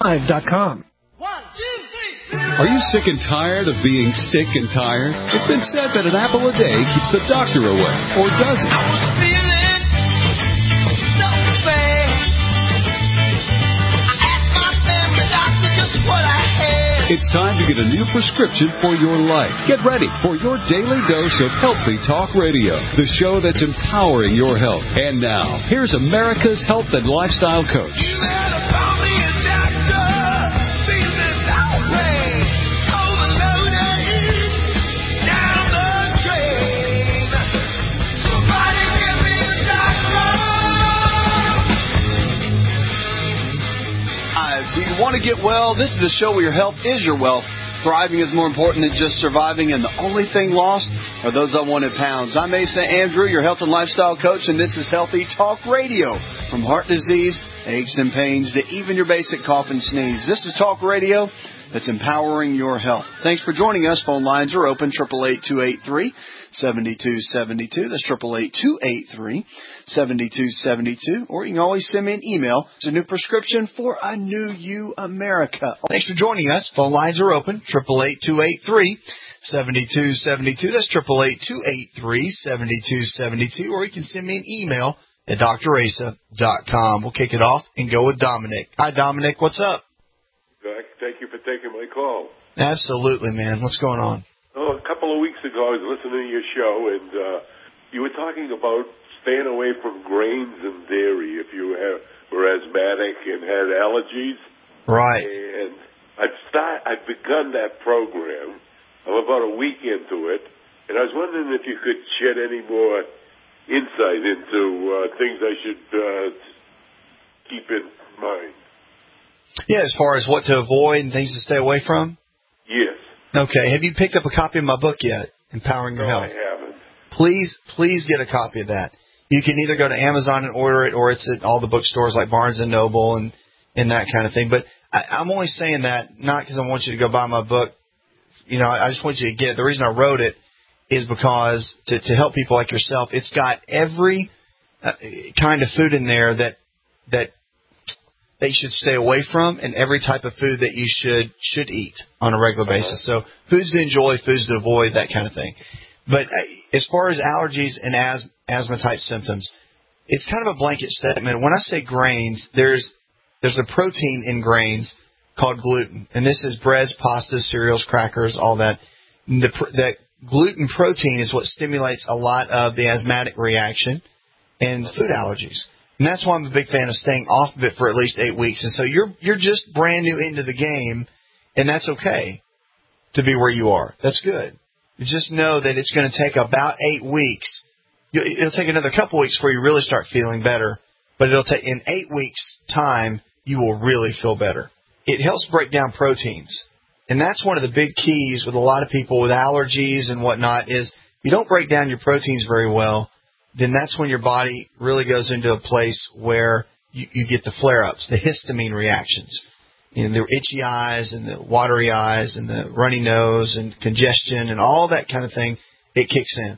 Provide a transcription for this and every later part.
Live.com. Are you sick and tired of being sick and tired? It's been said that an apple a day keeps the doctor away, or does it? I was feeling so bad. I asked my family doctor just what I had. It's time to get a new prescription for your life. Get ready for your daily dose of Healthy Talk Radio, the show that's empowering your health. And now, here's America's health and lifestyle coach. You better call me a doctor. Feeling outraged. Overloaded. Down the drain. Somebody give me a doctor. Do you want to get well? This is the show where your health is your wealth. Thriving is more important than just surviving, and the only thing lost are those unwanted pounds. I'm Asa Andrew, your health and lifestyle coach, and this is Healthy Talk Radio. From heart disease, aches and pains, to even your basic cough and sneeze. This is Talk Radio that's empowering your health. Thanks for joining us. Phone lines are open, 888-283-7272. That's 888-283-7272. Or you can always send me an email. It's a new prescription for a new you, America. Thanks for joining us. Phone lines are open, 888-283-7272. That's 888-283-7272. Or you can send me an email at drasa.com. We'll kick it off and go with Dominic. Hi, Dominic. What's up? Thank you for taking my call. Absolutely, man. What's going on? Oh, a couple of weeks ago, I was listening to your show, and you were talking about staying away from grains and dairy if you were asthmatic and had allergies. Right. And I've begun that program. I'm about a week into it, and I was wondering if you could shed any more insight into things I should keep in mind. Yeah, as far as what to avoid and things to stay away from? Yes. Okay. Have you picked up a copy of my book yet, Empowering Your Health? No, I haven't. Please get a copy of that. You can either go to Amazon and order it, or it's at all the bookstores like Barnes & Noble and that kind of thing. But I'm only saying that not because I want you to go buy my book. You know, I just want you to get it. The reason I wrote it is because to help people like yourself, it's got every kind of food in there that they should stay away from, and every type of food that you should eat on a regular basis. So foods to enjoy, foods to avoid, that kind of thing. But as far as allergies and asthma-type symptoms, it's kind of a blanket statement. When I say grains, there's a protein in grains called gluten, and this is breads, pastas, cereals, crackers, all that. That gluten protein is what stimulates a lot of the asthmatic reaction and food allergies. And that's why I'm a big fan of staying off of it for at least 8 weeks. And so you're just brand new into the game, and that's okay to be where you are. That's good. You just know that it's going to take about 8 weeks. It'll take another couple weeks before you really start feeling better, but it'll take in 8 weeks' time, you will really feel better. It helps break down proteins. And that's one of the big keys with a lot of people with allergies and whatnot is you don't break down your proteins very well, then that's when your body really goes into a place where you get the flare-ups, the histamine reactions. You know, the itchy eyes and the watery eyes and the runny nose and congestion and all that kind of thing, it kicks in.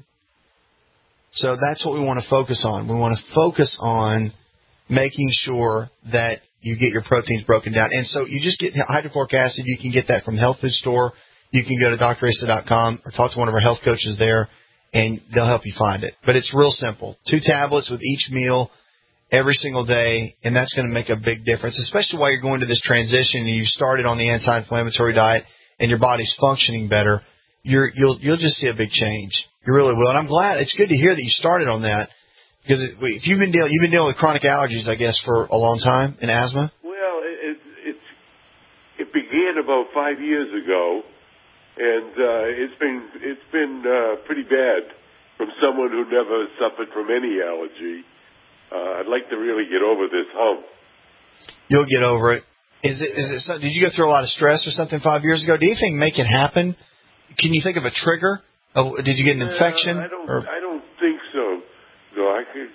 So that's what we want to focus on. We want to focus on making sure that you get your proteins broken down. And so you just get hydrochloric acid. You can get that from the health food store. You can go to drasa.com or talk to one of our health coaches there, and they'll help you find it. But it's real simple. 2 tablets with each meal every single day, and that's going to make a big difference, especially while you're going to this transition and you started on the anti-inflammatory diet and your body's functioning better. You'll just see a big change. You really will. And I'm glad. It's good to hear that you started on that because if you've been dealing with chronic allergies, I guess, for a long time and asthma. Well, it began about 5 years ago. And it's been pretty bad from someone who never suffered from any allergy. I'd like to really get over this hump. You'll get over it. Is it? Did you go through a lot of stress or something 5 years ago? Do you think make it happen? Can you think of a trigger? Did you get an infection? I don't think so. No, I could.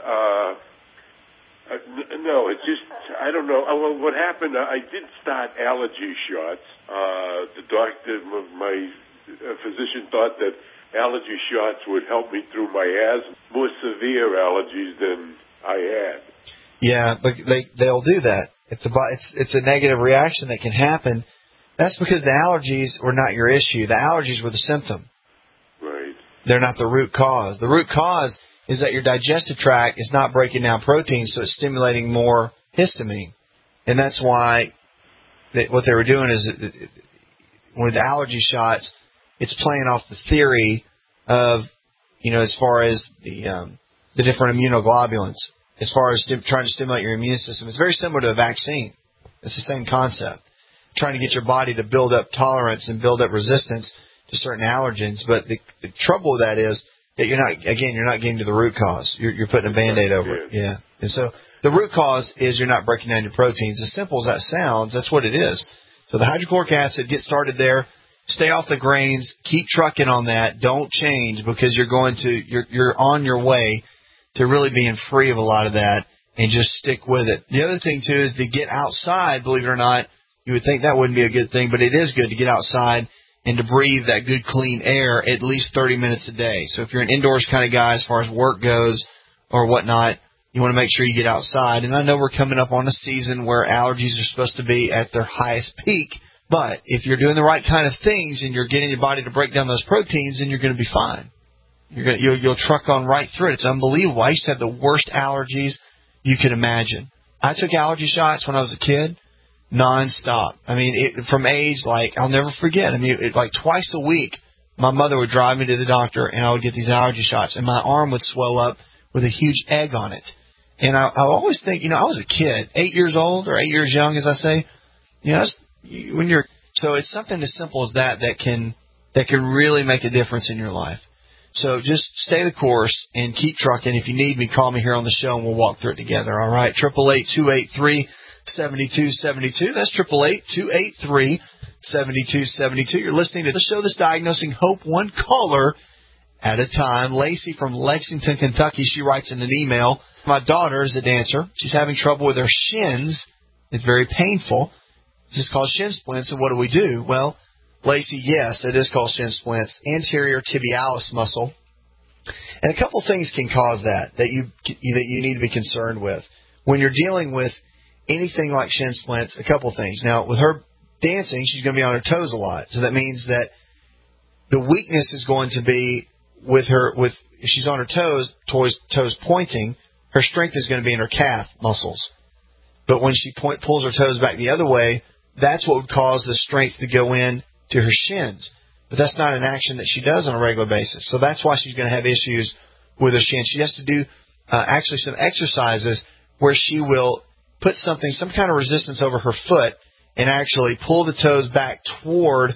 No, it's just, I don't know. Well, what happened, I did start allergy shots. The doctor, my physician thought that allergy shots would help me through my asthma, more severe allergies than I had. Yeah, but they'll do that. If it's a negative reaction that can happen, that's because the allergies were not your issue. The allergies were the symptom. Right. They're not the root cause. The root cause is that your digestive tract is not breaking down proteins, so it's stimulating more histamine. And that's why what they were doing is, with allergy shots, it's playing off the theory of, as far as the different immunoglobulins, as far as trying to stimulate your immune system. It's very similar to a vaccine. It's the same concept. Trying to get your body to build up tolerance and build up resistance to certain allergens. But the trouble with that is that you're not getting to the root cause. You're putting a Band-Aid over it. Yeah. And so the root cause is you're not breaking down your proteins. As simple as that sounds, that's what it is. So the hydrochloric acid, get started there. Stay off the grains. Keep trucking on that. Don't change, because you're on your way to really being free of a lot of that, and just stick with it. The other thing, too, is to get outside. Believe it or not, you would think that wouldn't be a good thing, but it is good to get outside and to breathe that good, clean air at least 30 minutes a day. So if you're an indoors kind of guy as far as work goes or whatnot, you want to make sure you get outside. And I know we're coming up on a season where allergies are supposed to be at their highest peak, but if you're doing the right kind of things and you're getting your body to break down those proteins, then you're going to be fine. You'll truck on right through it. It's unbelievable. I used to have the worst allergies you could imagine. I took allergy shots when I was a kid, nonstop. I mean, from age, I'll never forget. I mean, like twice a week, my mother would drive me to the doctor, and I would get these allergy shots, and my arm would swell up with a huge egg on it. And I always think, I was a kid, 8 years old or 8 years young, as I say. So it's something as simple as that can really make a difference in your life. So just stay the course and keep trucking. If you need me, call me here on the show and we'll walk through it together. All right, 888-283-7272. That's 888-283-7272. You're listening to the show that's diagnosing hope one caller at a time. Lacey from Lexington, Kentucky, she writes in an email, my daughter is a dancer. She's having trouble with her shins. It's very painful. This is called shin splints, and what do we do? Well, Lacey, yes, it is called shin splints, anterior tibialis muscle. And a couple things can cause that you need to be concerned with. When you're dealing with anything like shin splints, a couple things. Now, with her dancing, she's going to be on her toes a lot. So that means that the weakness is going to be if she's on her toes pointing, her strength is going to be in her calf muscles. But when she pulls her toes back the other way, that's what would cause the strength to go in to her shins. But that's not an action that she does on a regular basis. So that's why she's going to have issues with her shins. She has to do actually some exercises where she will put some kind of resistance over her foot and actually pull the toes back toward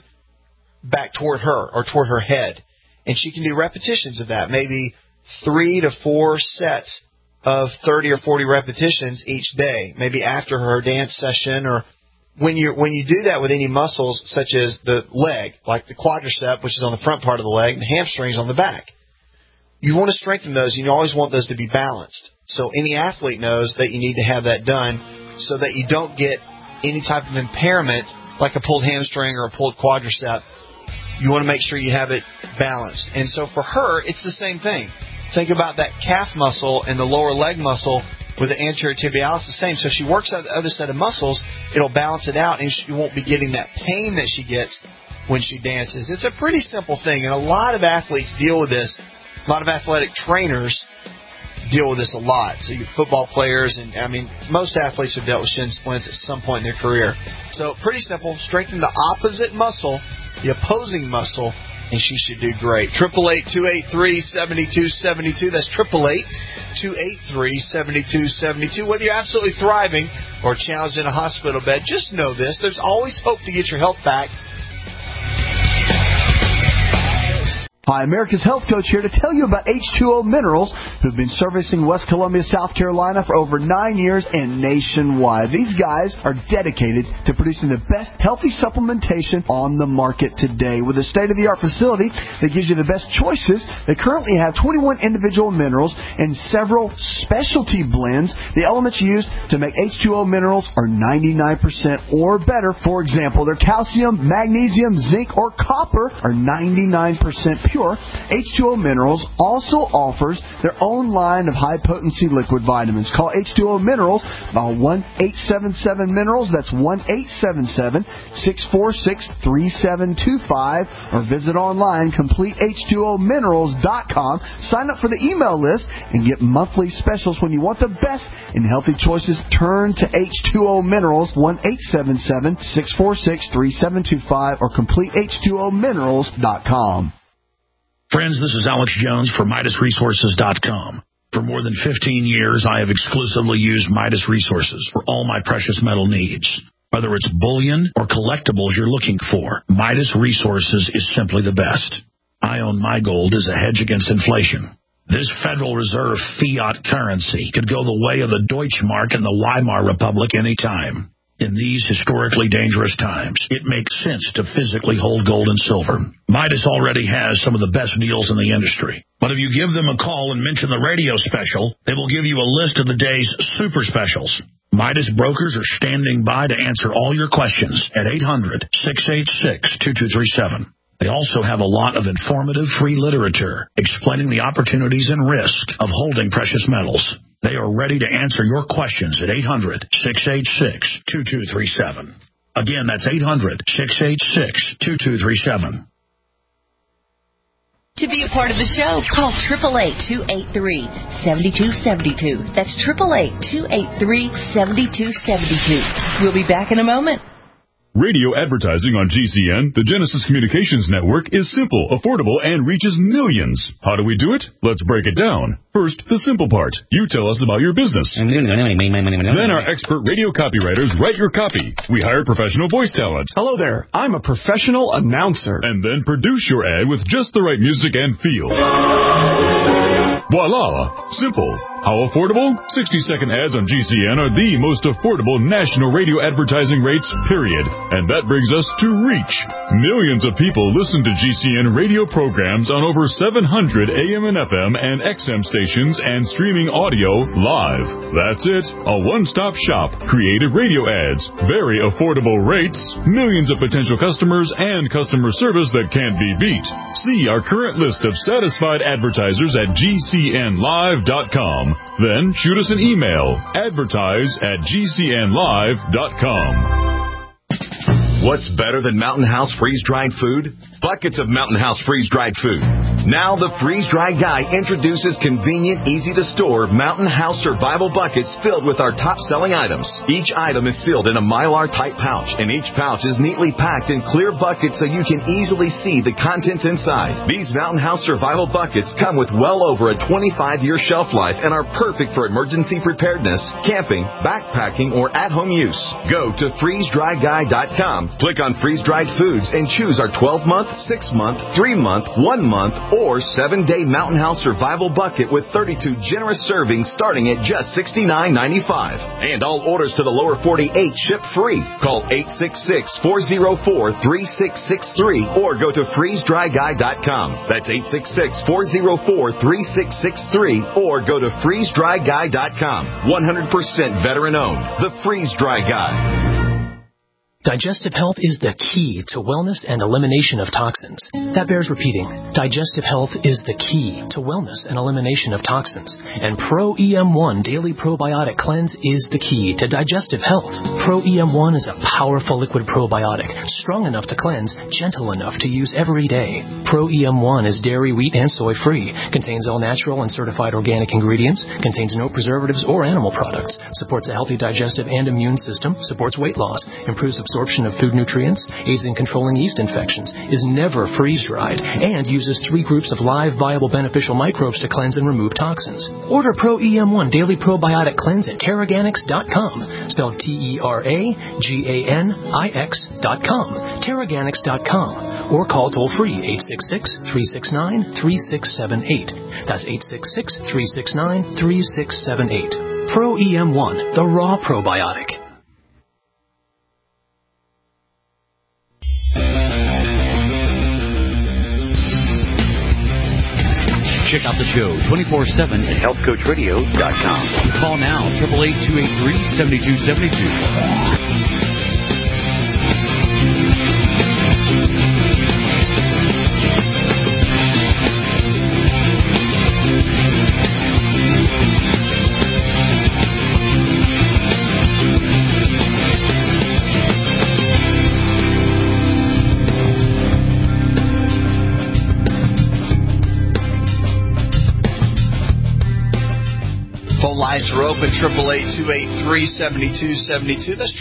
her or toward her head. And she can do repetitions of that, maybe 3 to 4 sets of 30 or 40 repetitions each day, maybe after her dance session. Or when you do that with any muscles such as the leg, like the quadricep, which is on the front part of the leg, and the hamstrings on the back, you want to strengthen those, and you always want those to be balanced. So any athlete knows that you need to have that done so that you don't get any type of impairment like a pulled hamstring or a pulled quadricep. You want to make sure you have it balanced. And so for her, it's the same thing. Think about that calf muscle and the lower leg muscle with the anterior tibialis the same. So if she works out the other set of muscles, it'll balance it out, and she won't be getting that pain that she gets when she dances. It's a pretty simple thing, and a lot of athletes deal with this. A lot of athletic trainers deal with this a lot. So football players, and most athletes have dealt with shin splints at some point in their career. So pretty simple. Strengthen the opposite muscle, the opposing muscle, and she should do great. 888-283-7272. That's 888-283-7272. Whether you're absolutely thriving or challenged in a hospital bed, just know this. There's always hope to get your health back. Hi, America's Health Coach here to tell you about H2O Minerals, who've been servicing West Columbia, South Carolina for over 9 years and nationwide. These guys are dedicated to producing the best healthy supplementation on the market today. With a state-of-the-art facility that gives you the best choices, they currently have 21 individual minerals and several specialty blends. The elements used to make H2O Minerals are 99% or better. For example, their calcium, magnesium, zinc, or copper are 99% pure. secure. H2O Minerals also offers their own line of high-potency liquid vitamins. Call H2O Minerals by 1-877-MINERALS. That's 1-877-646-3725. Or visit online, CompleteH2OMinerals.com. Sign up for the email list and get monthly specials. When you want the best in healthy choices, turn to H2O Minerals, 1-877-646-3725 or CompleteH2OMinerals.com. Friends, this is Alex Jones for MidasResources.com. For more than 15 years, I have exclusively used Midas Resources for all my precious metal needs. Whether it's bullion or collectibles you're looking for, Midas Resources is simply the best. I own my gold as a hedge against inflation. This Federal Reserve fiat currency could go the way of the Deutschmark and the Weimar Republic any time. In these historically dangerous times, it makes sense to physically hold gold and silver. Midas already has some of the best deals in the industry. But if you give them a call and mention the radio special, they will give you a list of the day's super specials. Midas brokers are standing by to answer all your questions at 800-686-2237. They also have a lot of informative free literature explaining the opportunities and risk of holding precious metals. They are ready to answer your questions at 800-686-2237. Again, that's 800-686-2237. To be a part of the show, call 888-283-7272. That's 888-283-7272. We'll be back in a moment. Radio advertising on GCN, the Genesis Communications Network, is simple, affordable, and reaches millions. How do we do it? Let's break it down. First, the simple part. You tell us about your business. Then our expert radio copywriters write your copy. We hire professional voice talent. Hello there. I'm a professional announcer. And then produce your ad with just the right music and feel. Voila! Simple. How affordable? 60-second ads on GCN are the most affordable national radio advertising rates, period. And that brings us to reach. Millions of people listen to GCN radio programs on over 700 AM and FM and XM stations and streaming audio live. That's it. A one-stop shop. Creative radio ads. Very affordable rates. Millions of potential customers and customer service that can't be beat. See our current list of satisfied advertisers at GCNlive.com. Then shoot us an email, advertise@GCNlive.com. What's better than Mountain House freeze-dried food? Buckets of Mountain House freeze-dried food. Now the freeze-dried guy introduces convenient, easy-to-store Mountain House survival buckets filled with our top-selling items. Each item is sealed in a Mylar-type pouch, and each pouch is neatly packed in clear buckets so you can easily see the contents inside. These Mountain House survival buckets come with well over a 25-year shelf life and are perfect for emergency preparedness, camping, backpacking, or at-home use. Go to freezedryguy.com. Click on freeze-dried foods and choose our 12-month, 6-month, 3-month, 1-month, or 7-day Mountain House survival bucket with 32 generous servings starting at just $69.95. And all orders to the lower 48 ship free. Call 866-404-3663 or go to freezedryguy.com. That's 866-404-3663 or go to freezedryguy.com. 100% veteran owned. The Freeze Dry Guy. Digestive health is the key to wellness and elimination of toxins. That bears repeating. Digestive health is the key to wellness and elimination of toxins. And Pro EM1 Daily Probiotic Cleanse is the key to digestive health. Pro EM1 is a powerful liquid probiotic, strong enough to cleanse, gentle enough to use every day. Pro EM1 is dairy, wheat, and soy-free, contains all natural and certified organic ingredients, contains no preservatives or animal products, supports a healthy digestive and immune system, supports weight loss, improves absorption of food nutrients, aids in controlling yeast infections, is never freeze-dried, and uses 3 groups of live, viable, beneficial microbes to cleanse and remove toxins. Order Pro EM1 Daily Probiotic Cleanse at Teraganix.com, spelled Teraganix.com, Teraganix.com, or call toll-free 866-369-3678. That's 866-369-3678. Pro EM1, the raw probiotic. Check out the show 24/7 at healthcoachradio.com. Call now, 888-283-7272. lines are open, 888-283-7272. That's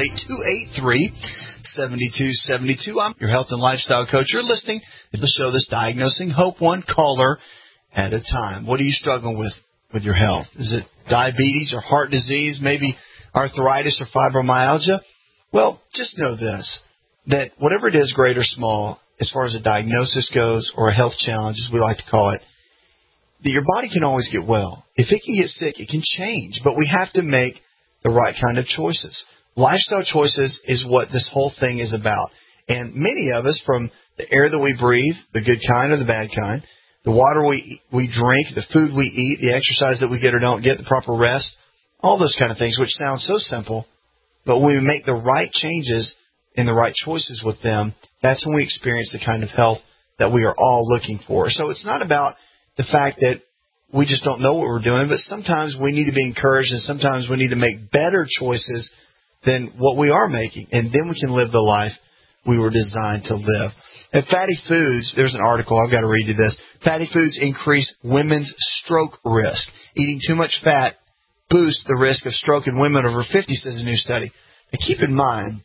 888-283-7272. I'm your health and lifestyle coach. You're listening to the show that's diagnosing hope, one caller at a time. What are you struggling with your health? Is it diabetes or heart disease, maybe arthritis or fibromyalgia? Well, just know this, that whatever it is, great or small, as far as a diagnosis goes or a health challenge, as we like to call it, that your body can always get well. If it can get sick, it can change, but we have to make the right kind of choices. Lifestyle choices is what this whole thing is about. And many of us, from the air that we breathe, the good kind or the bad kind, the water we drink, the food we eat, the exercise that we get or don't get, the proper rest, all those kind of things, which sound so simple, but when we make the right changes and the right choices with them, that's when we experience the kind of health that we are all looking for. So it's not about the fact that we just don't know what we're doing, but sometimes we need to be encouraged and sometimes we need to make better choices than what we are making, and then we can live the life we were designed to live. And fatty foods, there's an article, I've got to read you this. Fatty foods increase women's stroke risk. Eating too much fat boosts the risk of stroke in women over 50, says a new study. Now keep in mind,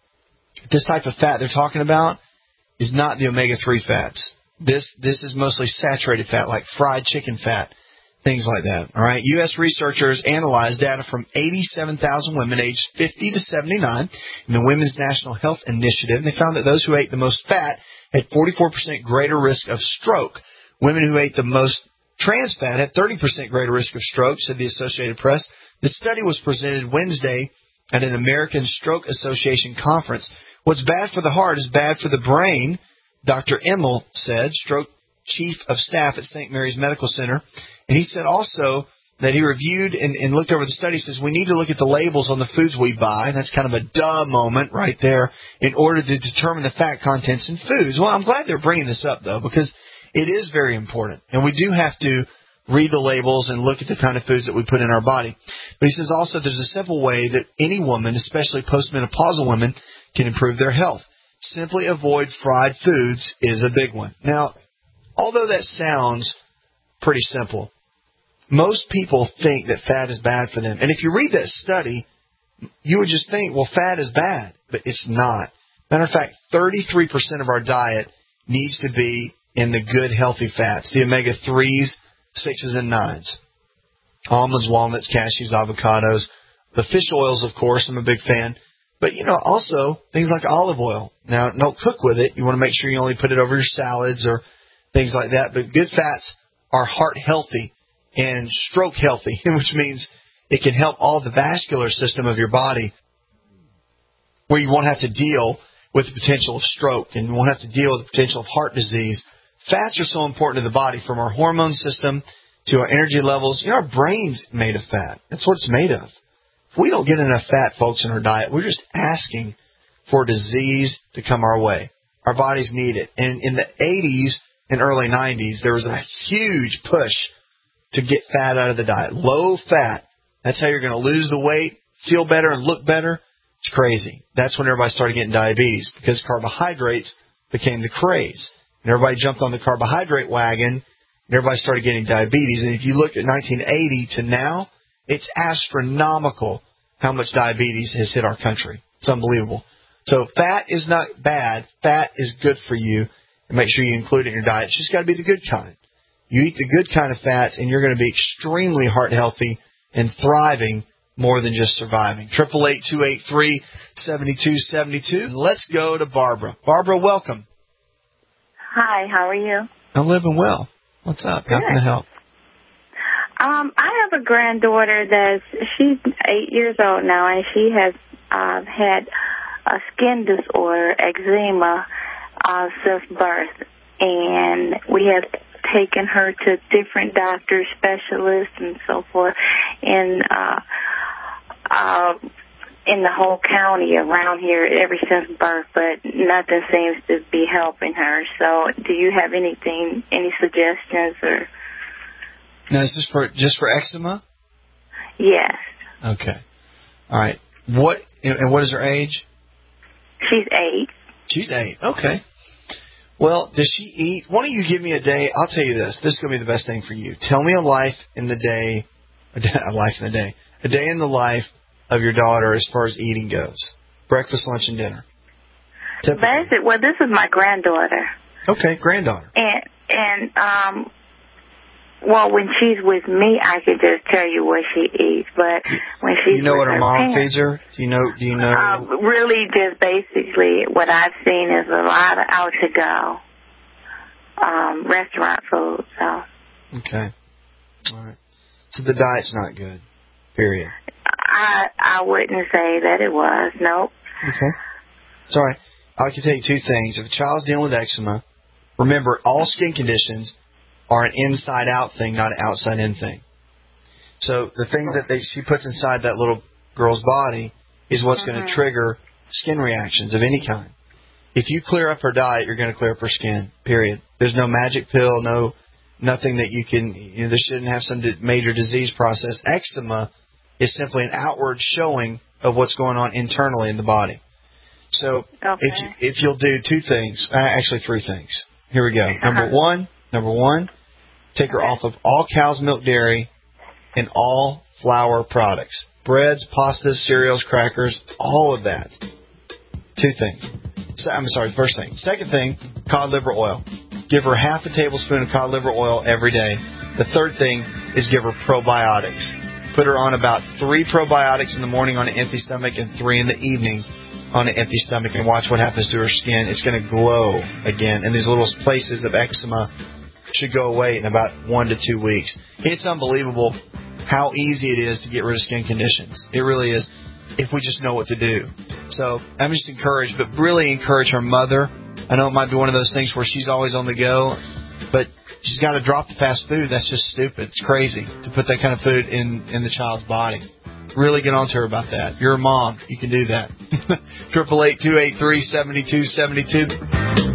this type of fat they're talking about is not the omega-3 fats. This is mostly saturated fat, like fried chicken fat, things like that. All right. U.S. researchers analyzed data from 87,000 women aged 50 to 79 in the Women's National Health Initiative, and they found that those who ate the most fat had 44% greater risk of stroke. Women who ate the most trans fat had 30% greater risk of stroke, said the Associated Press. The study was presented Wednesday at an American Stroke Association conference. What's bad for the heart is bad for the brain, Dr. Emmel said, stroke chief of staff at St. Mary's Medical Center. And he said also that he reviewed and looked over the study. He says we need to look at the labels on the foods we buy. That's kind of a duh moment right there in order to determine the fat contents in foods. Well, I'm glad they're bringing this up, though, because it is very important. And we do have to read the labels and look at the kind of foods that we put in our body. But he says also there's a simple way that any woman, especially postmenopausal women, can improve their health. Simply avoid fried foods is a big one. Now, although that sounds pretty simple, most people think that fat is bad for them. And if you read that study, you would just think, well, fat is bad. But it's not. Matter of fact, 33% of our diet needs to be in the good, healthy fats, the omega-3s, 6s, and 9s. Almonds, walnuts, cashews, avocados. The fish oils, of course, I'm a big fan. But, also things like olive oil. Now, don't cook with it. You want to make sure you only put it over your salads or things like that. But good fats are heart healthy and stroke healthy, which means it can help all the vascular system of your body where you won't have to deal with the potential of stroke and you won't have to deal with the potential of heart disease. Fats are so important to the body, from our hormone system to our energy levels. Our brain's made of fat. That's what it's made of. If we don't get enough fat, folks, in our diet, we're just asking for disease to come our way. Our bodies need it. And in the 80s and early 90s, there was a huge push to get fat out of the diet. Low fat. That's how you're going to lose the weight, feel better, and look better. It's crazy. That's when everybody started getting diabetes, because carbohydrates became the craze. And everybody jumped on the carbohydrate wagon, and everybody started getting diabetes. And if you look at 1980 to now, it's astronomical how much diabetes has hit our country. It's unbelievable. So fat is not bad. Fat is good for you. And make sure you include it in your diet. It's just got to be the good kind. You eat the good kind of fats, and you're going to be extremely heart healthy and thriving more than just surviving. 888-283-7272. Let's go to Barbara. Barbara, welcome. Hi, how are you? I'm living well. What's up? How can I help? I have a granddaughter she's 8 years old now, and she has had a skin disorder, eczema, since birth. And we have taken her to different doctors, specialists, and so forth in the whole county around here ever since birth, but nothing seems to be helping her. So do you have any suggestions? Or? Now, is this just for eczema? Yes. Okay. All right. What is her age? She's 8. She's 8. Okay. Well, does she eat? Why don't you give me a day? I'll tell you this. This is going to be the best thing for you. Tell me a life in the day a life in a day. A day in the life of your daughter as far as eating goes. Breakfast, lunch, and dinner. Basic. Well, this is my granddaughter. Okay, granddaughter. And well, when she's with me, I could just tell you what she eats. But when she's do you know with what her mom feeds her? Do you know? Really, just basically what I've seen is a lot of out to go restaurant food. So. Okay. All right. So the diet's not good. Period. I wouldn't say that it was. Nope. Okay. It's all right. I can tell you two things. If a child's dealing with eczema, remember, all skin conditions are an inside-out thing, not an outside-in thing. So the things that she puts inside that little girl's body is what's going to trigger skin reactions of any kind. If you clear up her diet, you're going to clear up her skin, period. There's no magic pill, nothing that you can, there shouldn't have some major disease process. Eczema is simply an outward showing of what's going on internally in the body. So if you'll do two things, actually three things. Here we go. Number one, take her off of all cow's milk dairy and all flour products. Breads, pastas, cereals, crackers, all of that. Two things. First thing. Second thing, cod liver oil. Give her half a tablespoon of cod liver oil every day. The third thing is give her probiotics. Put her on about 3 probiotics in the morning on an empty stomach and 3 in the evening on an empty stomach, and watch what happens to her skin. It's going to glow again, and these little places of eczema should go away in about 1 to 2 weeks. It's unbelievable how easy it is to get rid of skin conditions. It really is, if we just know what to do. So I'm just encouraged, but really encourage her mother. I know it might be one of those things where she's always on the go, but she's got to drop the fast food. That's just stupid. It's crazy to put that kind of food in the child's body. Really get on to her about that. You're a mom. You can do that. 888-283-7272.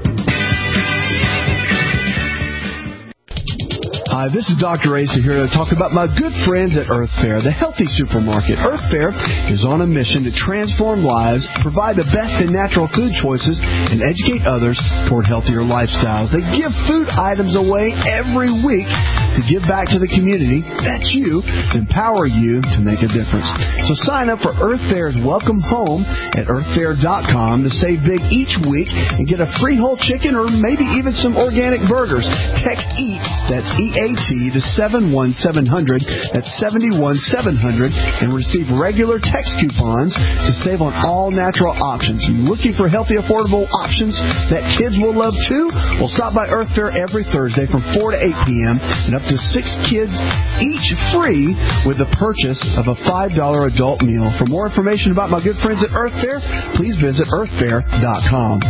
Hi, this is Dr. Asa here to talk about my good friends at Earth Fare, the healthy supermarket. Earth Fare is on a mission to transform lives, provide the best in natural food choices, and educate others toward healthier lifestyles. They give food items away every week to give back to the community. That's you. Empower you to make a difference. So sign up for Earth Fare's Welcome Home at earthfare.com to save big each week and get a free whole chicken or maybe even some organic burgers. Text EAT, that's EAT, to 71700, that's 71700, and receive regular text coupons to save on all natural options. You're looking for healthy, affordable options that kids will love too? Well, stop by Earth Fare every Thursday from 4 to 8 p.m. and up to 6 kids each free with the purchase of a $5 adult meal. For more information about my good friends at Earth Fare, please visit earthfare.com.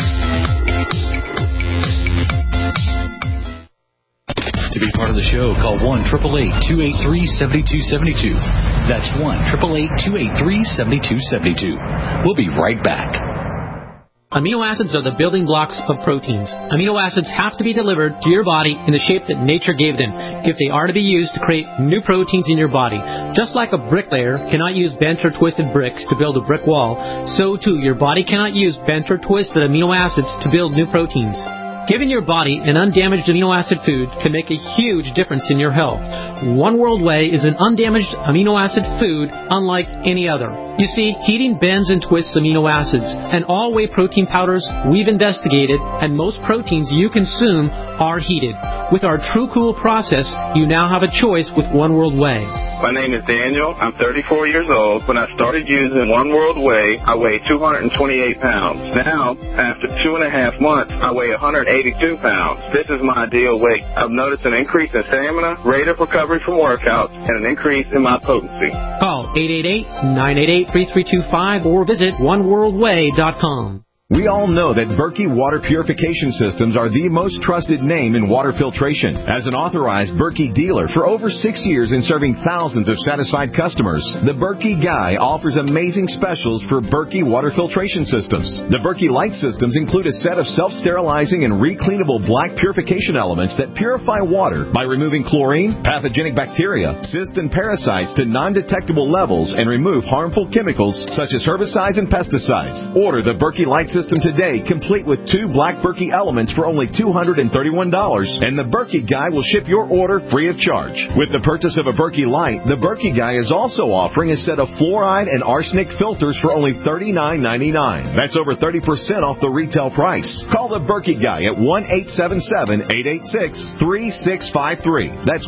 To be part of the show, call 1-888-283-7272. That's 1-888-283-7272. We'll be right back. Amino acids are the building blocks of proteins. Amino acids have to be delivered to your body in the shape that nature gave them if they are to be used to create new proteins in your body. Just like a bricklayer cannot use bent or twisted bricks to build a brick wall, so too your body cannot use bent or twisted amino acids to build new proteins. Giving your body an undamaged amino acid food can make a huge difference in your health. One World Whey is an undamaged amino acid food unlike any other. You see, heating bends and twists amino acids, and all whey protein powders we've investigated, and most proteins you consume are heated. With our True Cool process, you now have a choice with One World Whey. My name is Daniel. I'm 34 years old. When I started using One World Whey, I weighed 228 pounds. Now, after 2.5 months, I weigh 182 pounds. This is my ideal weight. I've noticed an increase in stamina, rate of recovery from workouts, and an increase in my potency. Call 888-988-3325 or visit oneworldwhey.com. We all know that Berkey Water Purification Systems are the most trusted name in water filtration. As an authorized Berkey dealer for over 6 years and serving thousands of satisfied customers, the Berkey Guy offers amazing specials for Berkey Water Filtration Systems. The Berkey Light Systems include a set of self-sterilizing and recleanable black purification elements that purify water by removing chlorine, pathogenic bacteria, cysts, and parasites to non-detectable levels and remove harmful chemicals such as herbicides and pesticides. Order the Berkey Light system today, complete with 2 Black Berkey elements for only $231, and the Berkey Guy will ship your order free of charge. With the purchase of a Berkey Light, the Berkey Guy is also offering a set of fluoride and arsenic filters for only $39.99. That's over 30% off the retail price. Call the Berkey Guy at 1-877-886-3653. That's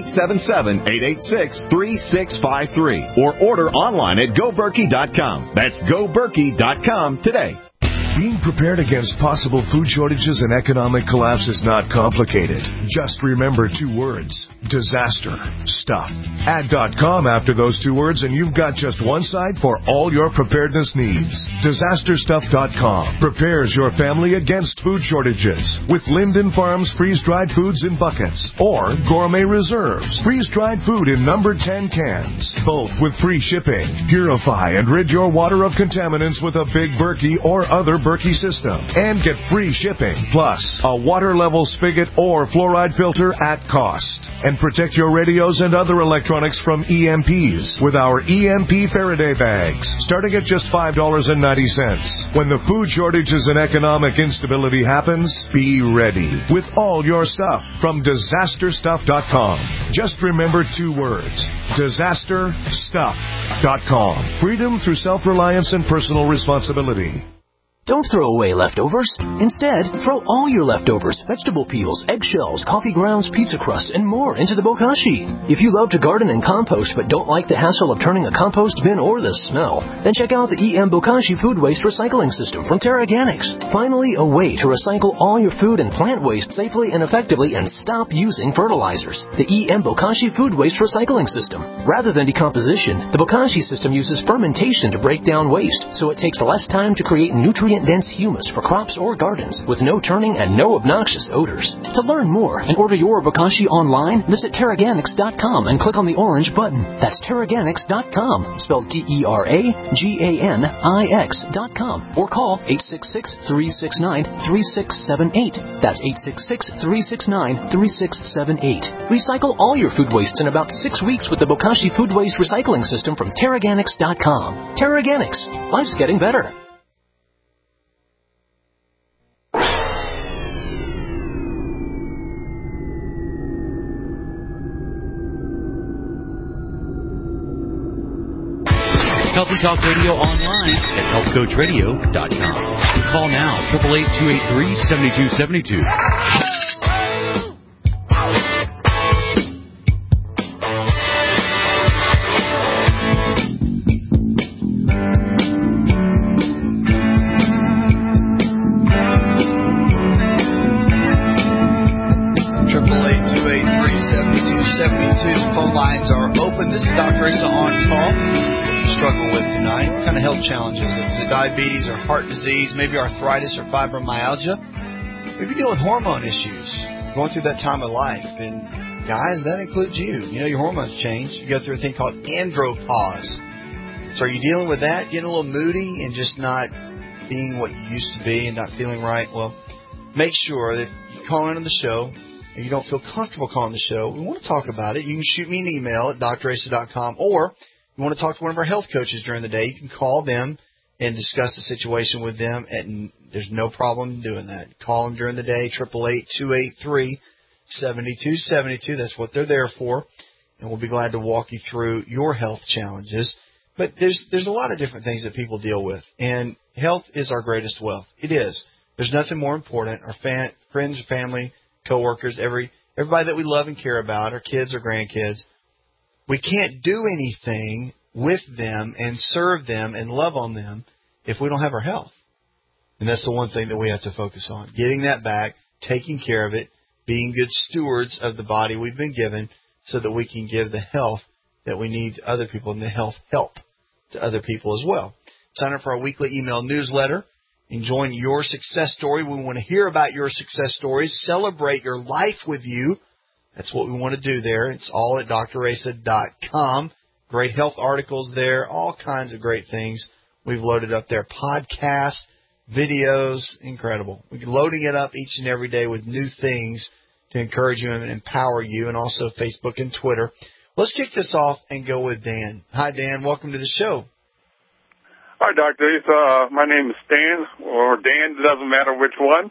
1-877-886-3653. Or order online at GoBerkey.com. That's GoBerkey.com today. Being prepared against possible food shortages and economic collapse is not complicated. Just remember 2 words: disaster stuff. Add .com after those 2 words and you've got just one site for all your preparedness needs. DisasterStuff.com prepares your family against food shortages with Linden Farms freeze-dried foods in buckets or Gourmet Reserves freeze-dried food in numbered 10 cans, both with free shipping. Purify and rid your water of contaminants with a Big Berkey or other Berkey system and get free shipping, plus a water level spigot or fluoride filter at cost. And protect your radios and other electronics from EMPs with our EMP Faraday bags, starting at just $5.90. When the food shortages and economic instability happens, be ready with all your stuff from DisasterStuff.com. Just remember 2 words: DisasterStuff.com. Freedom through self-reliance and personal responsibility. Don't throw away leftovers. Instead, throw all your leftovers, vegetable peels, eggshells, coffee grounds, pizza crusts, and more into the bokashi. If you love to garden and compost but don't like the hassle of turning a compost bin or the smell, then check out the EM Bokashi Food Waste Recycling System from TerraGanix. Finally, a way to recycle all your food and plant waste safely and effectively and stop using fertilizers. The EM Bokashi Food Waste Recycling System. Rather than decomposition, the Bokashi system uses fermentation to break down waste, so it takes less time to create nutrient-dense humus for crops or gardens with no turning and no obnoxious odors. To learn more and order your Bokashi online, visit TerraGanix.com and click on the orange button. That's TerraGanix.com, spelled TerraGanix.com, or call 866-369-3678. That's 866-369-3678. Recycle all your food wastes in about 6 weeks with the Bokashi Food Waste Recycling System from TerraGanix.com. TerraGanix. Life's getting better. Healthy Talk Radio online at healthcoachradio.com. Call now, 888-283-7272. Phone lines are open. This is Dr. Asa on call. Struggle with tonight. What kind of health challenges? Is it diabetes or heart disease, maybe arthritis or fibromyalgia? Maybe deal with hormone issues, going through that time of life. And guys, that includes you. You know, your hormones change. You go through a thing called andropause. So are you dealing with that? Getting a little moody and just not being what you used to be and not feeling right? Well, make sure that you call in on the show. If you don't feel comfortable calling the show, we want to talk about it. You can shoot me an email at drasa.com, or you want to talk to one of our health coaches during the day, you can call them and discuss the situation with them. And there's no problem doing that. Call them during the day, 888-283-7272. That's what they're there for. And we'll be glad to walk you through your health challenges. But there's a lot of different things that people deal with. And health is our greatest wealth. It is. There's nothing more important. Our friends, family, coworkers, everybody that we love and care about, our kids or grandkids, we can't do anything with them and serve them and love on them if we don't have our health. And that's the one thing that we have to focus on, getting that back, taking care of it, being good stewards of the body we've been given so that we can give the health that we need to other people and the health help to other people as well. Sign up for our weekly email newsletter. Enjoying your success story. We want to hear about your success stories. Celebrate your life with you. That's what we want to do there. It's all at drasa.com. Great health articles there. All kinds of great things we've loaded up there. Podcasts, videos, incredible. We're loading it up each and every day with new things to encourage you and empower you, and also Facebook and Twitter. Let's kick this off and go with Dan. Hi, Dan. Welcome to the show. Hi, Dr. Ace. My name is Stan, or Dan. It doesn't matter which one.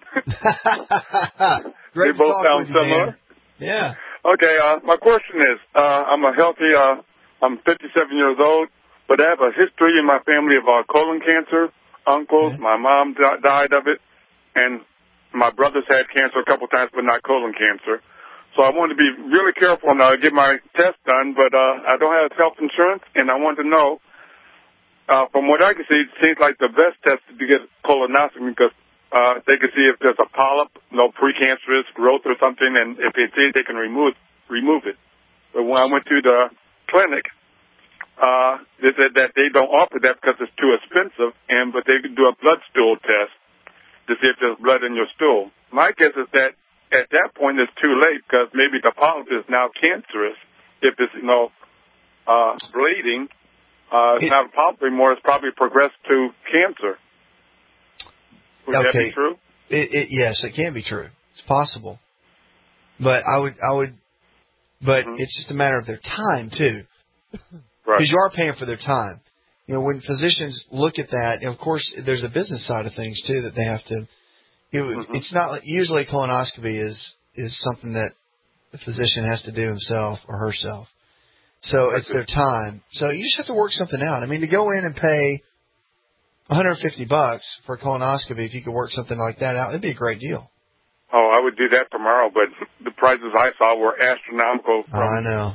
Great they both sound you, similar. Dan. Yeah. Okay, my question is, I'm a healthy, I'm 57 years old, but I have a history in my family of colon cancer. Uncles, my mom died of it, and my brothers had cancer a couple times, but not colon cancer. So I want to be really careful and get my test done, but I don't have health insurance, and I want to know, from what I can see, it seems like the best test is to get colonoscopy because they can see if there's a polyp, precancerous growth or something, and if they see it, they can remove it. But when I went to the clinic, they said that they don't offer that because it's too expensive, but they can do a blood stool test to see if there's blood in your stool. My guess is that at that point it's too late because maybe the polyp is now cancerous. If it's bleeding, it's not a polyp anymore. It's probably progressed to cancer. Would that be true? Yes, it can be true. It's possible, but but it's just a matter of their time too. Because you are paying for their time. When physicians look at that, of course, there's a business side of things, too, that they have to... It's not like... Usually colonoscopy is something that the physician has to do himself or herself. So it's their time. So you just have to work something out. I mean, to go in and pay $150 for a colonoscopy, if you could work something like that out, it'd be a great deal. Oh, I would do that tomorrow, but the prices I saw were astronomical. I know.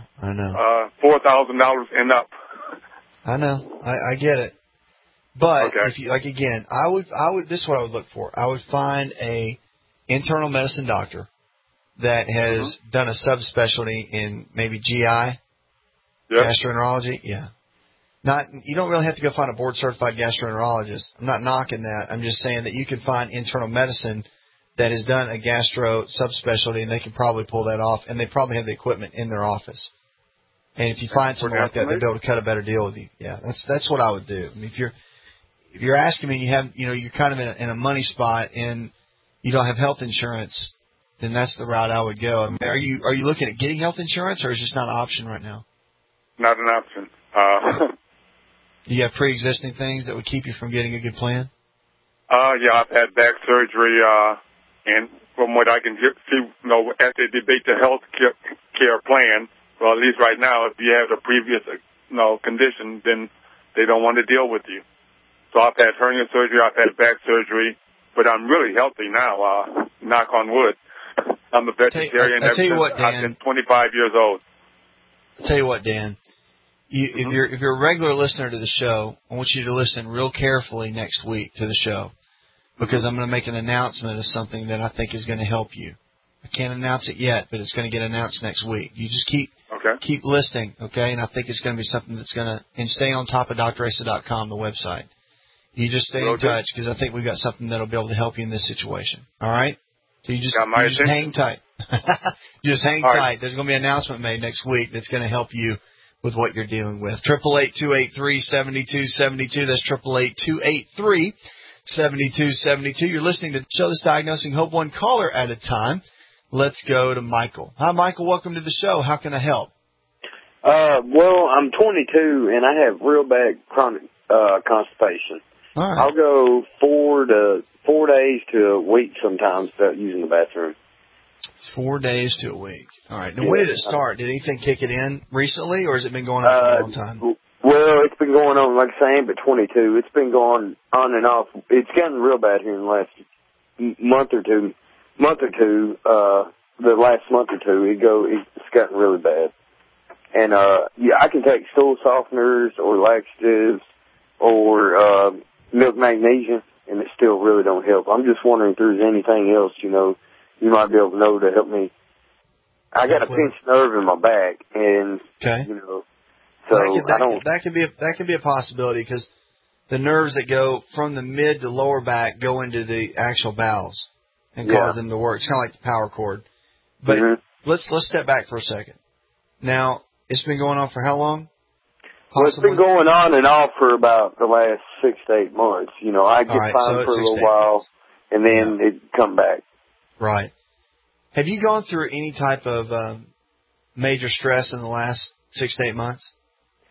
$4,000 and up. I know. I get it. But if you again, I would. This is what I would look for. I would find a internal medicine doctor that has done a subspecialty in maybe GI, gastroenterology. Yeah. You don't really have to go find a board certified gastroenterologist. I'm not knocking that. I'm just saying that you can find internal medicine that has done a gastro subspecialty, and they can probably pull that off, and they probably have the equipment in their office. And if you find someone like that, they'll be able to cut a better deal with you. Yeah, that's what I would do. I mean, if you're asking me, and you're kind of in a money spot, and you don't have health insurance, then that's the route I would go. I mean, are you looking at getting health insurance, or is it just not an option right now? Not an option. Do you have pre-existing things that would keep you from getting a good plan? Yeah, I've had back surgery. And from what I can see, as they debate the health care plan, well, at least right now, if you have a previous, condition, then they don't want to deal with you. So I've had hernia surgery, I've had back surgery, but I'm really healthy now, knock on wood. I'm a vegetarian ever since I've been 25 years old. I'll tell you what, Dan. If you're a regular listener to the show, I want you to listen real carefully next week to the show. Because I'm going to make an announcement of something that I think is going to help you. I can't announce it yet, but it's going to get announced next week. You just keep listening, okay? And I think it's going to be something that's going to... And stay on top of drasa.com, the website. You just stay in touch, because I think we've got something that'll be able to help you in this situation. All right? So you just hang tight. Just hang tight. There's going to be an announcement made next week that's going to help you with what you're dealing with. 888-283-7272. That's 888-283-7272. You're listening to the show that's diagnosing Hope, one caller at a time. Let's go to Michael. Hi, Michael. Welcome to the show. How can I help? Well, I'm 22, and I have real bad chronic constipation. All right. I'll go 4 days to a week sometimes without using the bathroom. 4 days to a week. All right. Now, when did it start? Did anything kick it in recently, or has it been going on for a long time? Well, it's been going on, like saying, but 22. It's been going on and off. It's gotten real bad here in the last month or two. The last month or two, it's gotten really bad. And I can take stool softeners or laxatives or milk magnesium, and it still really don't help. I'm just wondering if there's anything else, you might be able to know to help me. I got a pinched nerve in my back, and so that can be a possibility because the nerves that go from the mid to lower back go into the actual bowels and cause them to work. It's kind of like the power cord. But let's step back for a second. Now, it's been going on for how long? Well, it's been going on and off for about the last 6 to 8 months. I get fine for a little while, and then it come back. Right. Have you gone through any type of major stress in the last 6 to 8 months?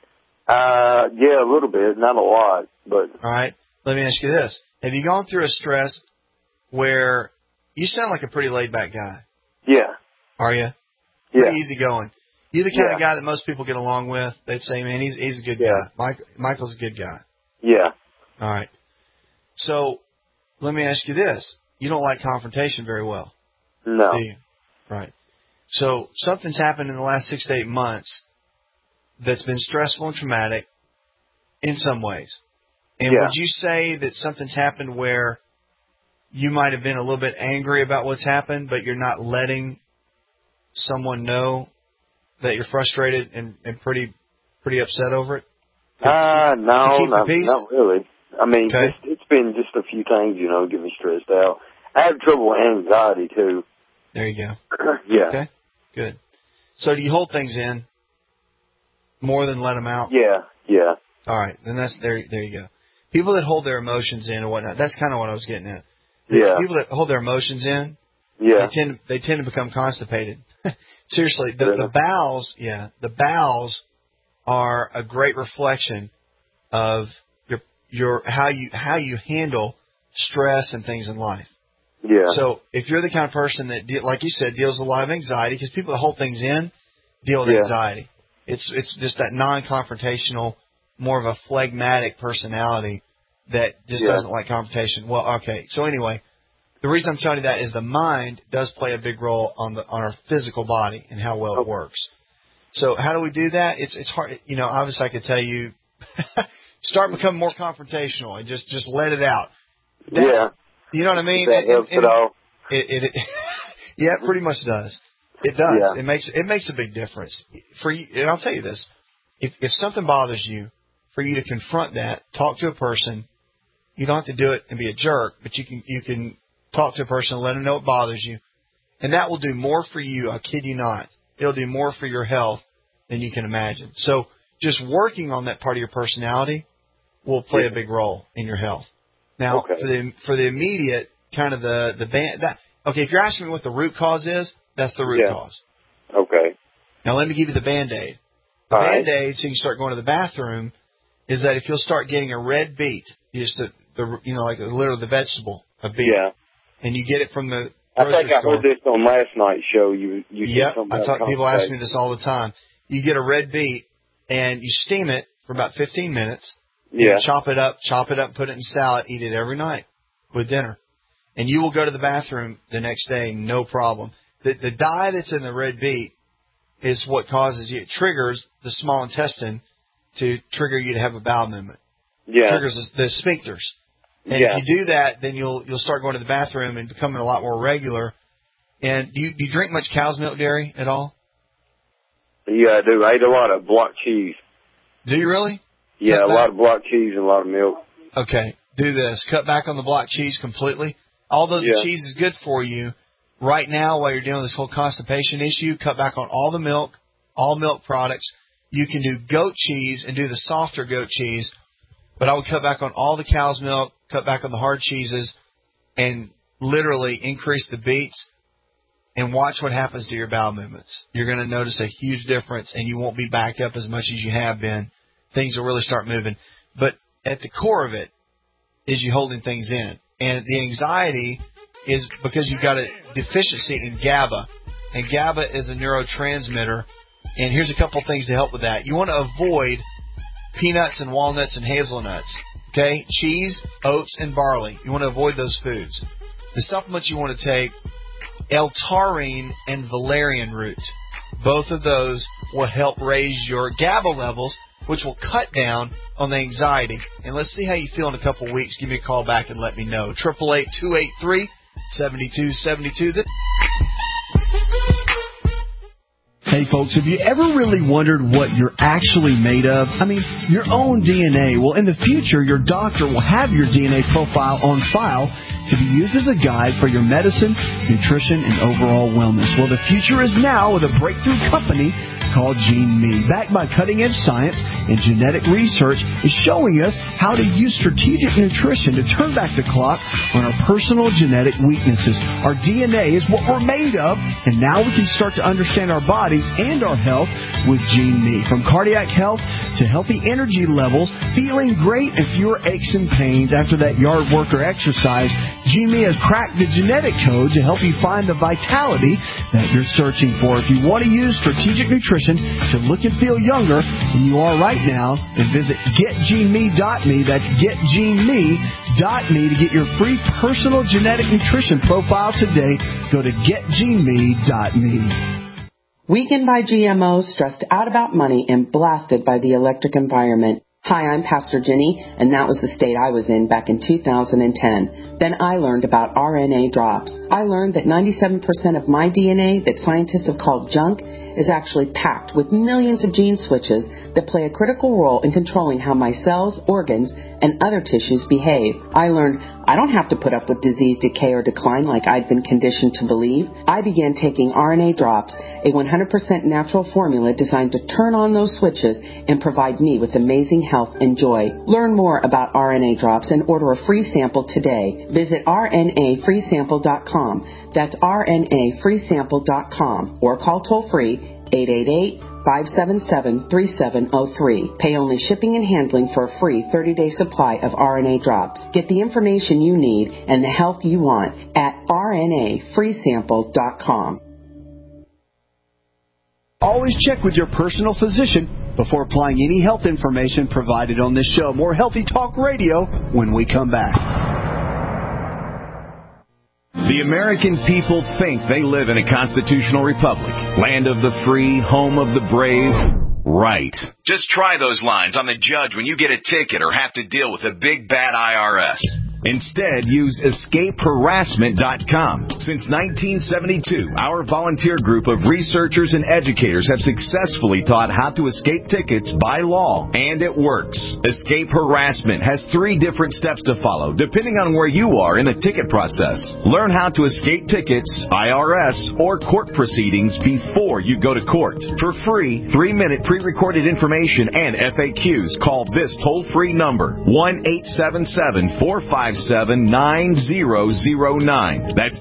Yeah, a little bit, not a lot, but. All right. Let me ask you this. Have you gone through a stress where you sound like a pretty laid-back guy? Yeah. Are you? Yeah. Pretty easygoing. You the kind of guy that most people get along with? They'd say, man, he's a good guy. Michael's a good guy. Yeah. All right. So let me ask you this. You don't like confrontation very well. No. Do you? Right. So something's happened in the last 6 to 8 months that's been stressful and traumatic in some ways. And would you say that something's happened where you might have been a little bit angry about what's happened, but you're not letting someone know that you're frustrated and pretty upset over it? No, not really. I mean, it's been just a few things, get me stressed out. I have trouble with anxiety, too. There you go. Yeah. Okay, good. So do you hold things in more than let them out? Yeah. All right, then there you go. People that hold their emotions in or whatnot, that's kind of what I was getting at. Yeah. People that hold their emotions in, they tend to become constipated. Seriously, the bowels are a great reflection of your how you handle stress and things in life. Yeah. So if you're the kind of person that, like you said, deals with a lot of anxiety, because people that hold things in deal with anxiety. It's just that non-confrontational, more of a phlegmatic personality that just doesn't like confrontation. Well, okay. So anyway, the reason I'm telling you that is the mind does play a big role on our physical body and how well it works. So how do we do that? It's hard. Obviously I could tell you, start becoming more confrontational and just let it out. You know what I mean? That helps at all. Yeah, it pretty much does. It does. Yeah. It makes a big difference for you. And I'll tell you this: if something bothers you, for you to confront that, talk to a person. You don't have to do it and be a jerk, but you can talk to a person and let them know it bothers you, and that will do more for you. I kid you not. It'll do more for your health than you can imagine. So just working on that part of your personality will play a big role in your health. Now, for the immediate kind of if you're asking me what the root cause is, that's the root cause. Okay. Now let me give you the Band-Aid. The Band-Aid, so you can start going to the bathroom, is that if you'll start getting a red beet, just like literally the vegetable, a beet, and you get it from the grocery store. I heard this on last night's show. You said something about people ask me this all the time. You get a red beet and you steam it for about 15 minutes. Yeah. Chop it up, put it in salad, eat it every night with dinner. And you will go to the bathroom the next day, no problem. The dye that's in the red beet is what it triggers the small intestine to trigger you to have a bowel movement. Yeah. It triggers the sphincters. And if you do that, then you'll start going to the bathroom and becoming a lot more regular. And do you drink much cow's milk dairy at all? Yeah, I do. I eat a lot of block cheese. Do you really? Yeah, a lot of block cheese and a lot of milk. Okay, do this. Cut back on the block cheese completely. Although the cheese is good for you, right now while you're dealing with this whole constipation issue, cut back on all the milk, all milk products. You can do goat cheese and do the softer goat cheese, but I would cut back on all the cow's milk, cut back on the hard cheeses, and literally increase the beets and watch what happens to your bowel movements. You're going to notice a huge difference, and you won't be backed up as much as you have been. Things will really start moving. But at the core of it is you holding things in. And the anxiety is because you've got a deficiency in GABA. And GABA is a neurotransmitter. And here's a couple things to help with that. You want to avoid peanuts and walnuts and hazelnuts. Okay? Cheese, oats, and barley. You want to avoid those foods. The supplements you want to take, L-taurine and valerian root. Both of those will help raise your GABA levels, which will cut down on the anxiety. And let's see how you feel in a couple of weeks. Give me a call back and let me know. 888-283-7272. Hey folks, have you ever really wondered what you're actually made of? I mean, your own DNA. Well, in the future, your doctor will have your DNA profile on file to be used as a guide for your medicine, nutrition, and overall wellness. Well, the future is now with a breakthrough company called GeneMe. Backed by cutting-edge science and genetic research, is showing us how to use strategic nutrition to turn back the clock on our personal genetic weaknesses. Our DNA is what we're made of, and now we can start to understand our bodies and our health with GeneMe. From cardiac health to healthy energy levels, feeling great and fewer aches and pains after that yard work or exercise, GeneMe has cracked the genetic code to help you find the vitality that you're searching for. If you want to use strategic nutrition to look and feel younger than you are right now, then visit getgeneme.me. That's getgeneme.me to get your free personal genetic nutrition profile today. Go to getgeneme.me. Weakened by GMOs, stressed out about money, and blasted by the electric environment. Hi, I'm Pastor Jenny, and that was the state I was in back in 2010. Then I learned about RNA drops. I learned that 97% of my DNA that scientists have called junk is actually packed with millions of gene switches that play a critical role in controlling how my cells, organs, and other tissues behave. I learned I don't have to put up with disease, decay, or decline like I'd been conditioned to believe. I began taking RNA drops, a 100% natural formula designed to turn on those switches and provide me with amazing health and joy. Learn more about RNA drops and order a free sample today. Visit rnafreesample.com. That's rnafreesample.com, or call toll-free 888-577-3703. Pay only shipping and handling for a free 30-day supply of RNA drops. Get the information you need and the health you want at rnafreesample.com. Always check with your personal physician before applying any health information provided on this show. More Healthy Talk Radio when we come back. The American people think they live in a constitutional republic, land of the free, home of the brave. Right. Just try those lines on the judge when you get a ticket or have to deal with a big bad IRS. Instead, use EscapeHarassment.com. Since 1972, our volunteer group of researchers and educators have successfully taught how to escape tickets by law, and it works. Escape Harassment has 3 different steps to follow, depending on where you are in the ticket process. Learn how to escape tickets, IRS, or court proceedings before you go to court. For free, 3-minute pre-recorded information and FAQs, call this toll-free number, 1-877-457-9009. That's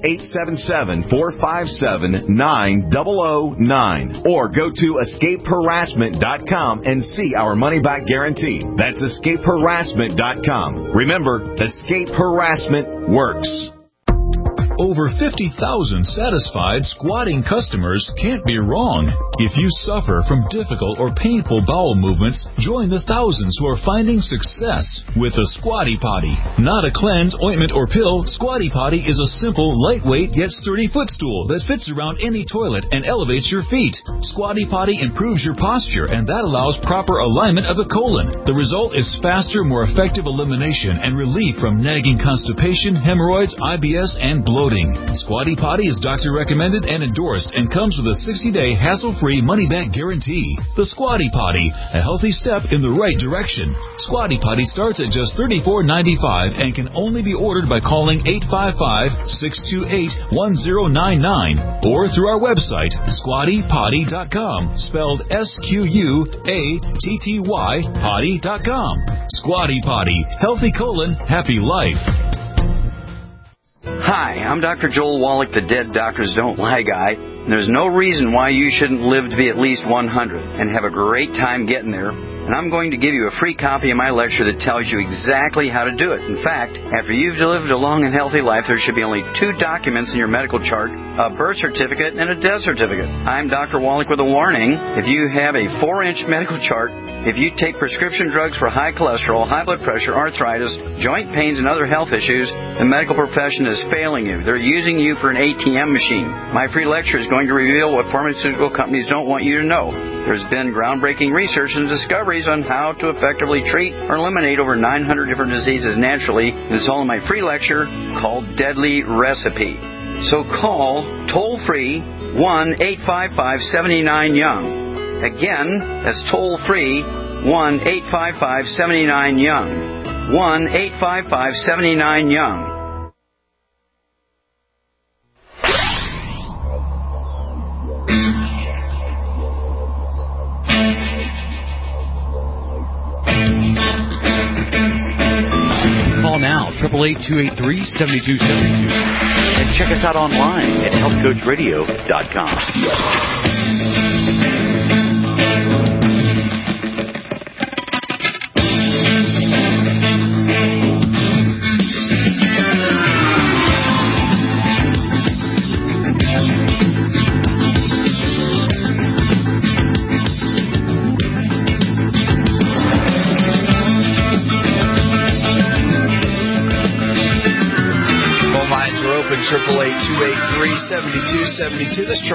877-457-9009. Or go to EscapeHarassment.com and see our money-back guarantee. That's EscapeHarassment.com. Remember, Escape Harassment works. Over 50,000 satisfied squatting customers can't be wrong. If you suffer from difficult or painful bowel movements, join the thousands who are finding success with the Squatty Potty. Not a cleanse, ointment, or pill, Squatty Potty is a simple, lightweight, yet sturdy footstool that fits around any toilet and elevates your feet. Squatty Potty improves your posture, and that allows proper alignment of the colon. The result is faster, more effective elimination and relief from nagging constipation, hemorrhoids, IBS, and bloating. Squatty Potty is doctor recommended and endorsed and comes with a 60-day hassle-free money-back guarantee. The Squatty Potty, a healthy step in the right direction. Squatty Potty starts at just $34.95 and can only be ordered by calling 855-628-1099 or through our website, squattypotty.com, spelled SQUATTY potty.com. Squatty Potty, healthy colon, happy life. Hi, I'm Dr. Joel Wallach, the Dead Doctors Don't Lie guy. And there's no reason why you shouldn't live to be at least 100 and have a great time getting there. And I'm going to give you a free copy of my lecture that tells you exactly how to do it. In fact, after you've lived a long and healthy life, there should be only 2 documents in your medical chart, a birth certificate and a death certificate. I'm Dr. Wallach with a warning. If you have a 4-inch medical chart, if you take prescription drugs for high cholesterol, high blood pressure, arthritis, joint pains, and other health issues, the medical profession is failing you. They're using you for an ATM machine. My free lecture is going to reveal what pharmaceutical companies don't want you to know. There's been groundbreaking research and discoveries on how to effectively treat or eliminate over 900 different diseases naturally. It's all in my free lecture called Deadly Recipe. So call toll-free 1-855-79-YOUNG. Again, that's toll-free 1-855-79-YOUNG. 1-855-79-YOUNG. 888-283-7272. And check us out online at healthcoachradio.com. open, 888-283-7272. That's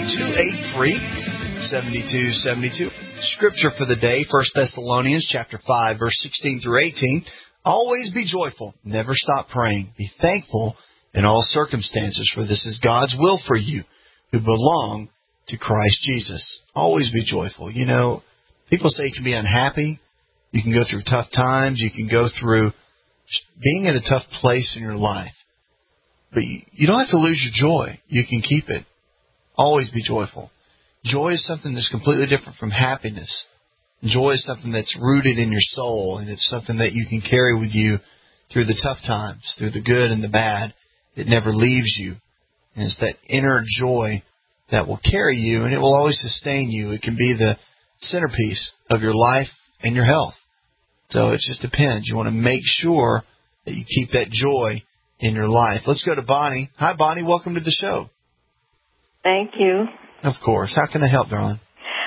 888-283-7272. Scripture for the day, 1 Thessalonians chapter 5, verse 16 through 18. Always be joyful. Never stop praying. Be thankful in all circumstances, for this is God's will for you who belong to Christ Jesus. Always be joyful. You know, people say you can be unhappy. You can go through tough times. You can go through being in a tough place in your life. But you don't have to lose your joy. You can keep it. Always be joyful. Joy is something that's completely different from happiness. Joy is something that's rooted in your soul, and it's something that you can carry with you through the tough times, through the good and the bad. It never leaves you. And it's that inner joy that will carry you, and it will always sustain you. It can be the centerpiece of your life and your health. So it just depends. You want to make sure that you keep that joy in your life. Let's go to Bonnie. Hi, Bonnie. Welcome to the show. Thank you. Of course. How can I help, darling?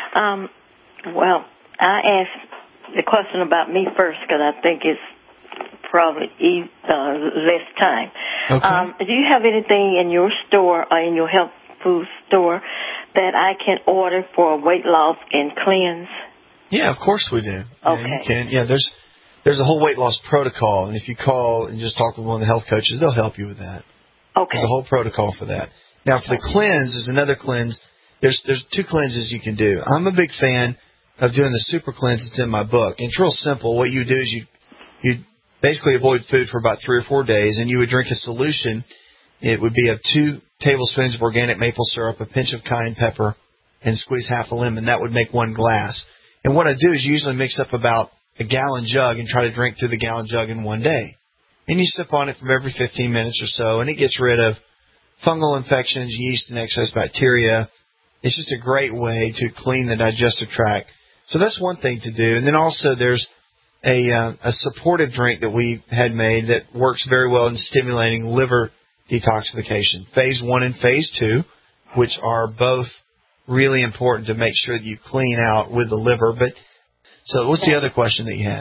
Well, I asked the question about me first because I think it's probably less time. Okay. Do you have anything in your store or in your health food store that I can order for weight loss and cleanse? Yeah, of course we do. Okay. Yeah, you can. Yeah, there's a whole weight loss protocol, and if you call and just talk with one of the health coaches, they'll help you with that. Okay. There's a whole protocol for that. Now, for the cleanse, there's another cleanse. There's two cleanses you can do. I'm a big fan of doing the super cleanse that's in my book. And it's real simple. What you do is you basically avoid food for about 3 or 4 days, and you would drink a solution. It would be of 2 tablespoons of organic maple syrup, a pinch of cayenne pepper, and squeeze half a lemon. That would make 1 glass. And what I do is usually mix up about a gallon jug and try to drink through the gallon jug in 1 day. And you sip on it from every 15 minutes or so, and it gets rid of fungal infections, yeast, and excess bacteria. It's just a great way to clean the digestive tract. So that's one thing to do. And then also there's a supportive drink that we had made that works very well in stimulating liver detoxification. Phase 1 and Phase 2, which are both really important to make sure that you clean out with the liver. But so what's the other question that you had?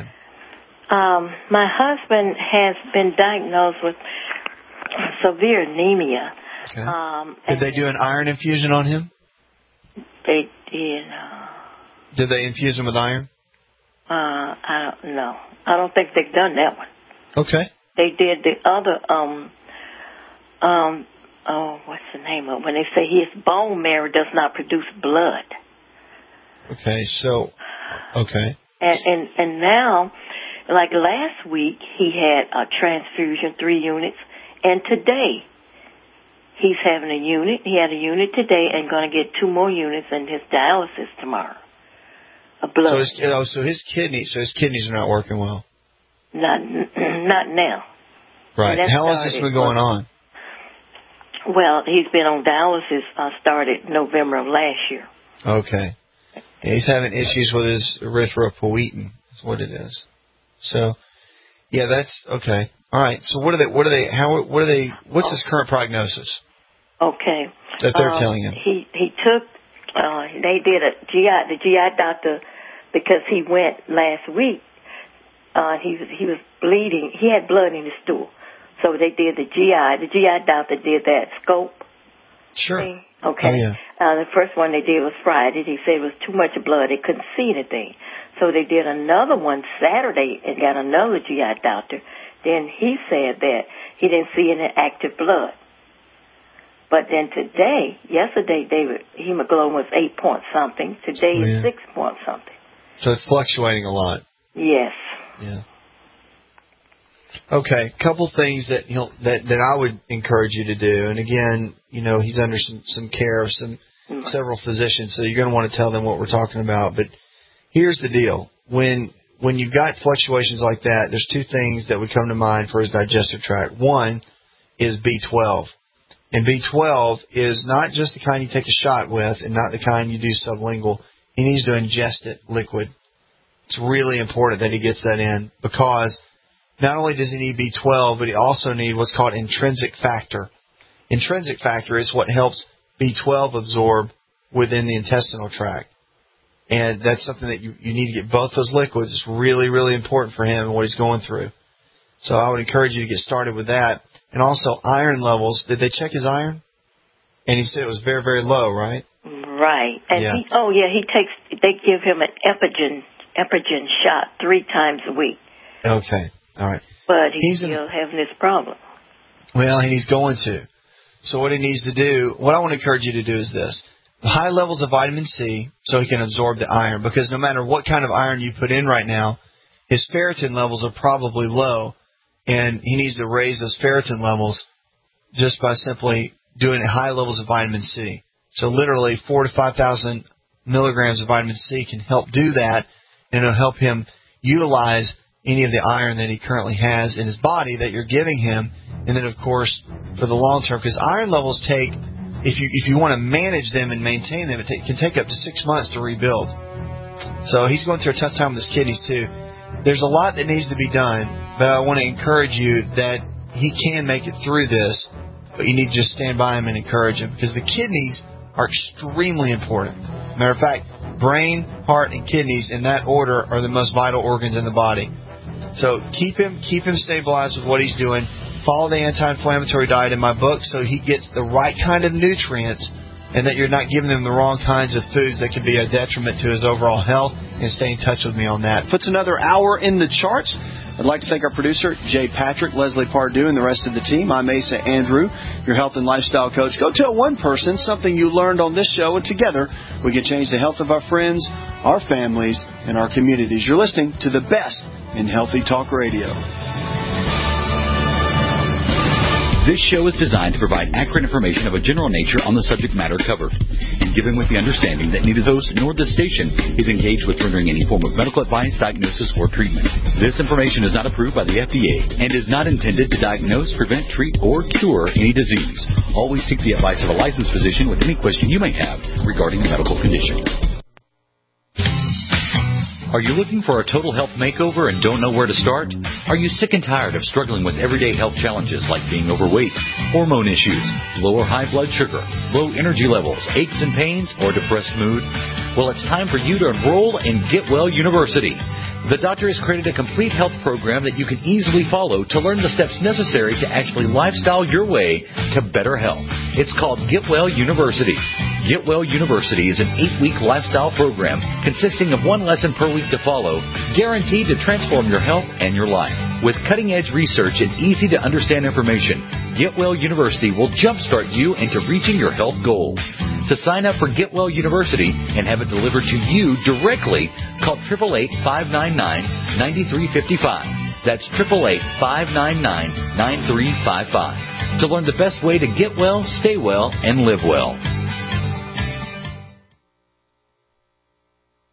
My husband has been diagnosed with severe anemia. Okay. Did they do an iron infusion on him? They did. Did they infuse him with iron? I don't know. I don't think they've done that one. Okay. They did the other, what's the name of it? When they say his bone marrow does not produce blood. Okay, so, okay. And now, like last week, he had a transfusion, 3 units, and today he's having a unit. He had a unit today and going to get 2 more units in his dialysis tomorrow. A blood. So his kidneys are not working well. Not now. Right. How long has this been going on? Well, he's been on dialysis. Started November of last year. Okay. Yeah, he's having issues with his erythropoietin. That's what it is. So, yeah, that's okay. All right. So what's his current prognosis? Okay. That they're telling him. He took. They did the GI doctor, because he went last week. He was bleeding. He had blood in his stool. So they did the GI. The GI doctor did that scope. Sure. Thing. Okay. Oh, yeah. The first one they did was Friday. He said it was too much blood. They couldn't see anything. So they did another one Saturday and got another GI doctor. Then he said that he didn't see any active blood. But then yesterday, hemoglobin was 8 point something. Today is 6 point something. So it's fluctuating a lot. Yes. Yeah. Okay, couple things that I would encourage you to do. And again, he's under some care of several physicians, so you're going to want to tell them what we're talking about. But here's the deal: when when you've got fluctuations like that, there's two things that would come to mind for his digestive tract. One is B12. And B12 is not just the kind you take a shot with and not the kind you do sublingual. He needs to ingest it liquid. It's really important that he gets that in because not only does he need B12, but he also needs what's called intrinsic factor. Intrinsic factor is what helps B12 absorb within the intestinal tract. And that's something that you need to get both those liquids. It's really, really important for him and what he's going through. So I would encourage you to get started with that. And also iron levels. Did they check his iron? And he said it was very, very low, right? Right. And yeah. they give him an Epigen shot 3 times a week. Okay. All right. But he's still having this problem. Well, and he's going to. So what he needs to do, what I want to encourage you to do is this. High levels of vitamin C so he can absorb the iron. Because no matter what kind of iron you put in right now, his ferritin levels are probably low. And he needs to raise those ferritin levels just by simply doing high levels of vitamin C. So literally 4,000 to 5,000 milligrams of vitamin C can help do that, and it'll help him utilize any of the iron that he currently has in his body that you're giving him. And then, of course, for the long term, because iron levels take, if you want to manage them and maintain them, it can take up to 6 months to rebuild. So he's going through a tough time with his kidneys too. There's a lot that needs to be done, but I want to encourage you that he can make it through this, but you need to just stand by him and encourage him because the kidneys are extremely important. Matter of fact, brain, heart, and kidneys in that order are the most vital organs in the body. So keep him stabilized with what he's doing. Follow the anti-inflammatory diet in my book so he gets the right kind of nutrients and that you're not giving him the wrong kinds of foods that could be a detriment to his overall health, and stay in touch with me on that. Puts another hour in the charts. I'd like to thank our producer, Jay Patrick, Leslie Pardue, and the rest of the team. I'm Asa Andrew, your health and lifestyle coach. Go tell one person something you learned on this show, and together we can change the health of our friends, our families, and our communities. You're listening to the best in Healthy Talk Radio. This show is designed to provide accurate information of a general nature on the subject matter covered, and given with the understanding that neither host nor the station is engaged with rendering any form of medical advice, diagnosis, or treatment. This information is not approved by the FDA and is not intended to diagnose, prevent, treat, or cure any disease. Always seek the advice of a licensed physician with any question you may have regarding a medical condition. Are you looking for a total health makeover and don't know where to start? Are you sick and tired of struggling with everyday health challenges like being overweight, hormone issues, low or high blood sugar, low energy levels, aches and pains, or depressed mood? Well, it's time for you to enroll in Get Well University. The doctor has created a complete health program that you can easily follow to learn the steps necessary to actually lifestyle your way to better health. It's called Get Well University. Get Well University is an 8-week lifestyle program consisting of 1 lesson per week to follow, guaranteed to transform your health and your life. With cutting-edge research and easy-to-understand information, Get Well University will jumpstart you into reaching your health goals. To sign up for Get Well University and have it delivered to you directly, call 888-599-9355. That's 888-599-9355. To learn the best way to get well, stay well, and live well.